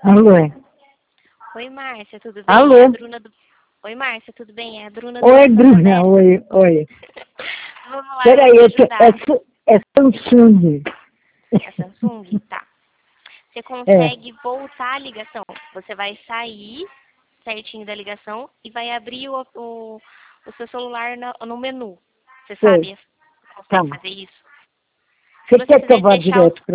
Alô? Oi, Márcia, tudo bem? Alô? É a Bruna do... Oi, Márcia, tudo bem? É a Bruna do Oi, Santander. Bruna. Oi. Vamos lá, eu vou Peraí, te é, ajudar. é Samsung. É Samsung? Tá. Você É, consegue voltar a ligação. Você vai sair certinho da ligação e vai abrir o seu celular no menu. Você sei. sabe? Tá. Consegue fazer isso? Se Você você quer que eu quiser vá deixar direto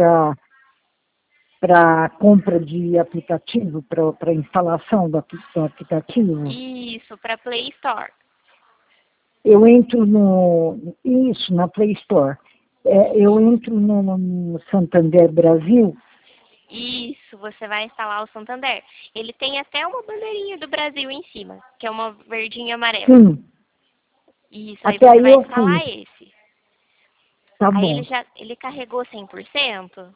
para compra de aplicativo, para instalação do aplicativo? isso para Play Store. Eu entro isso, na Play Store. É, eu entro no Santander Brasil. Isso, você vai instalar o Santander. Ele tem até uma bandeirinha do Brasil em cima, que é uma verdinha e amarela. Sim, Isso, aí até você aí vai eu fui. instalar esse. Tá Aí bom. ele carregou 100%?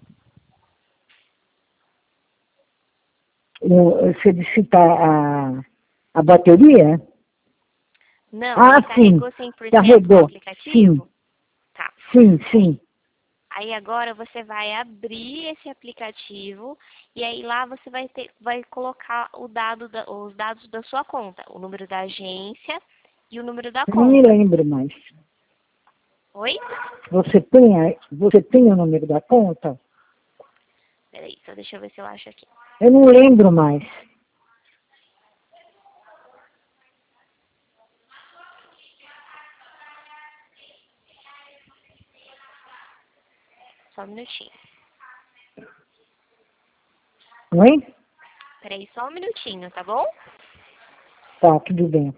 Você disse tá a bateria? Não, Ah, ele sim. carregou 100% o Carregou. Sim, aplicativo? Tá. sim. Aí agora você vai abrir esse aplicativo e aí lá você vai colocar os dados da sua conta, o número da agência e o número da Não me conta. lembro mais. Oi? Você tem o número da conta? Peraí, só deixa eu ver se eu acho aqui. Eu não lembro mais. Só um minutinho. Oi? Peraí, só um minutinho, tá bom? Tá, tudo bem.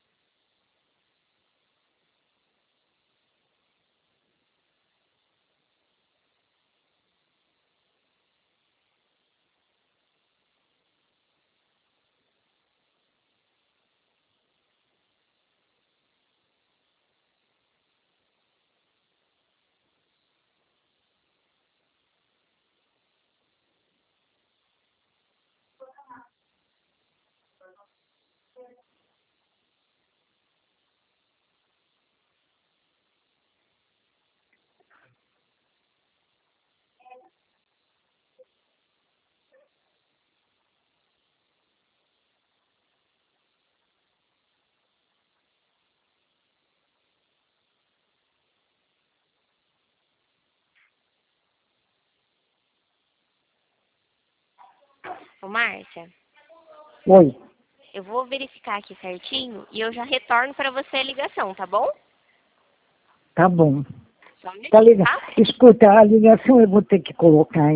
Ô, Márcia, Oi. eu vou verificar aqui certinho e eu já retorno para você a ligação, tá bom? Tá bom. Só um Tá minutinho, legal. tá? Escuta, a ligação eu vou ter que colocar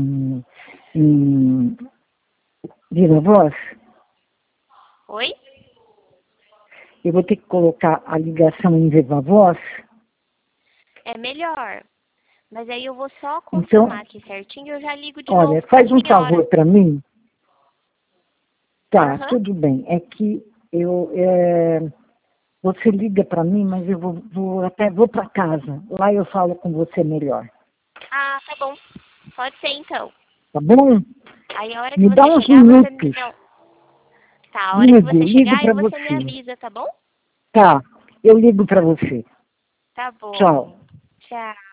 em viva voz? Oi? Eu vou ter que colocar a ligação em viva voz? É melhor. Mas aí eu vou só Então, confirmar aqui certinho e eu já ligo de olha, novo com a faz um senhora. favor para mim. Tá, Aham. tudo bem. É que você liga para mim, mas eu vou para casa. Lá eu falo com você melhor. Ah, tá bom. Pode ser então. Tá bom? Aí a hora que Me dá você uns chegar, você me minutos. dá. Tá, a hora que você Ligo chegar, aí para você me você. avisa, tá bom? Tá, eu ligo para você. Tá Tchau. bom. Tchau.